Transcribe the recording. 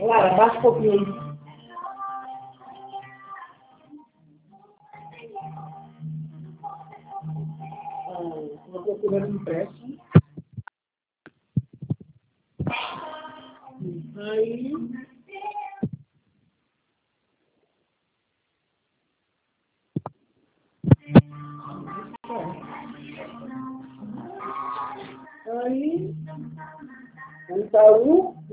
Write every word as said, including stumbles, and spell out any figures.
Lara, baixa um pouquinho aí. Estou procurando um empréstimo. Aí. Aí. Itaú.